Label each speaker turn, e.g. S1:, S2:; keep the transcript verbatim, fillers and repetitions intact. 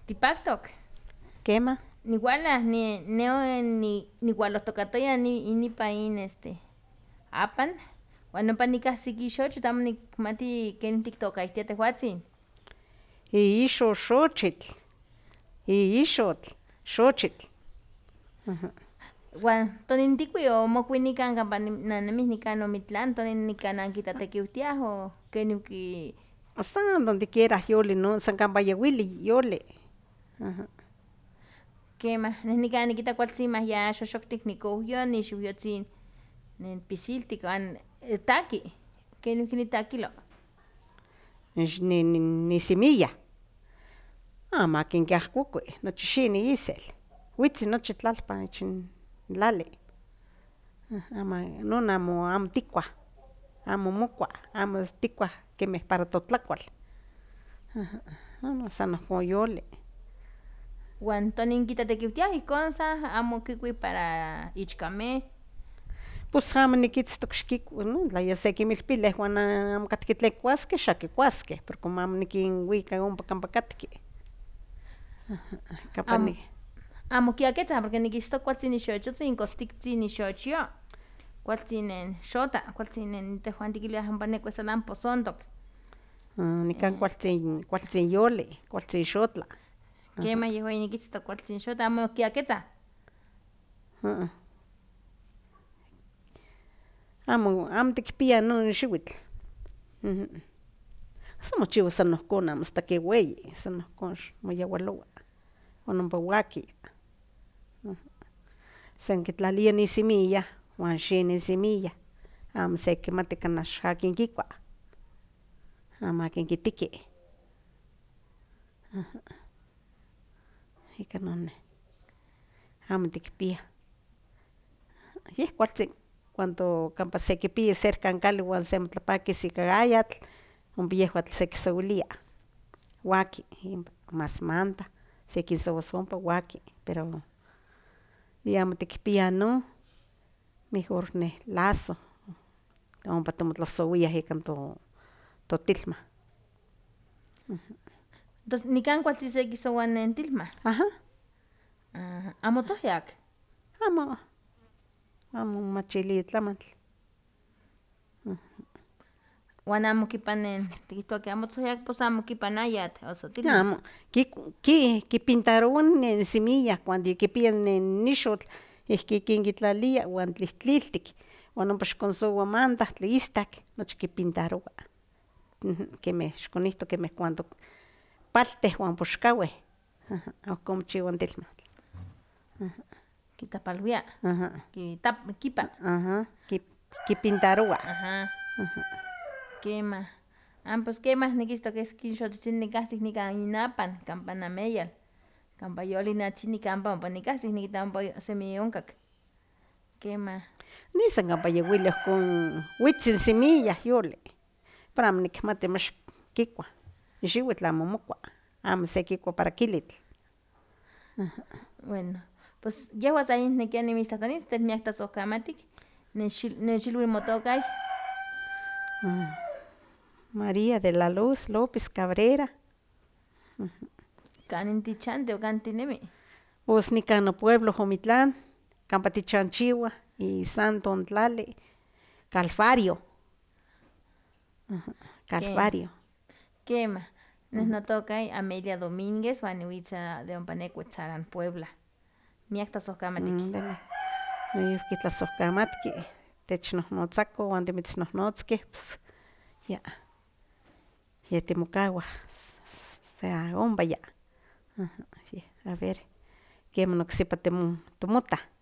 S1: Tipactoc.
S2: Quema.
S1: Nihuala, ni, neo ni, nihualotokatoya ni, inipa in este, apan, uan nompa nikahsiki xochitl, amo nikmati ken tiktokahtia tehuatzin.
S2: Iixo xochitl, iixotl, xochitl.
S1: Uan tonin tikui omokui nikan kampa nanemih nikan Omitlán, tonin nikan ankitlatekiutiah o ken oki...
S2: San donde quiera yoli, no, san kampa yeuili yoli.
S1: Kemah, neh nikan nikita kualtzin mah ya xoxoktik nikowyon, ixowyotzin pisiltik, uan taki, ken nohki nitakilo.
S2: Ix ni- ni- nisemilla, amo akin kiahkokui, nochi xini isel, huitzi nochi tlalpan ich n tlali, amo non amo amo tikuah, amo mokua, amo tikuah kemeh para totlakual, non san ohkon yoli.
S1: Uan tonin kitlatekiutiah ihkon sa amo kikui para ichkameh.
S2: Pus amo nikitztok xikui, no tla yosekinmilpileh uan amo katki tlen kuaskeh, xa kikuaskeh, pero como amo nikinwika ompa kampa katki. Kampa
S1: Am-
S2: ni
S1: Amo kiaketzah porque nikixtok kualtzin ixochotzin kostiktzin ixochyo, kualtzin nen xota, kualtzin nen tehwan tikiliah ompa nekua san posontok.
S2: nikan kualtzin kualtzin yoli, kualtzin xotla.
S1: Kemah yehua nikitztok kualtzin xota, amo kiaketzah.
S2: Amo amo tikpiah non xiuitl. San mochiua san ohkon amo asta ke weyi, san ohkon moyeualoa, uan ompa waki. San kitlalia ni semilla uan xini semilla, amo sekimati kanah akin kikua, amo akin kitiki. Ika non neh amo tikpiah. Yeh kualtzin cuando kampa sekipia cerca n kali uan semotlapakis ika ayatl, ompa yehua sekisouilia, waki, mas manta, sekinsouas ompa waki, pero yeh amo tikpiah non, mejor neh lazo, ompa timotlasouiah ika to totilmah.
S1: Tos nikan kualtzin sekisoua nen tilmah.
S2: Aha.
S1: Amo tzohyak.
S2: Amo, amo machilia tlamantl.
S1: Uan amo kipan nen tikihtowa ke amo tzohyak, pos amo kipan ayatl o sotilmah.
S2: Amo, ki- ki- kipintarowa nen semilla cuando kipia nen ixotl, ihki kinkitlalia uan tlihtliltik, uan ompa ixkonsoua mantahtli, istak, nochi kipintarowa. Kemeh ixkonihto kemeh cuando palteh uan poxkaueh, aha, ohkon mochiua n tilmahtl.
S1: Kitapalwia,
S2: Aha,
S1: kitap kipa.
S2: aha, kip- kipintarowa.
S1: Aha. Kemah. Amo pues kemah nikistok keski xotzitzin nikahsik nikan inapan, kampa nameyal, kampa yoli atzini kampa ompa nikahsik nikita ompa semi onkak. Kemah.
S2: Nisan kampa yeuili ohkon huitzin semilla yoli, pero amo nikmati mach kikuah, xiuitl amo mokua, amo sekikua para kilitl.
S1: Bueno, pues yehua sa yin nikia nimitlahtlanis, tel miak tlasojkamatik, nechil- nechilui motokay.
S2: María de la Luz López Cabrera.
S1: Kanin tichanti o kan tinemi.
S2: Pues nikan nopueblo Omitlán, kampa tichanchiuah, isanto n tlali, Calvario. Aha, Calvario.
S1: Kemah. Neh notokay Amelia Domínguez, uan niwitza de ompa nekua Tzarán, Puebla. Miak tlasojkamatik.
S2: Ándale. Noyihki tlasojkamatki technohnotzako uan timitznojnotzkeh, pues ya, ya timokawah s- s- sa ompa ya. Aha, yeh, a ver, keman oksipa timo- timotah.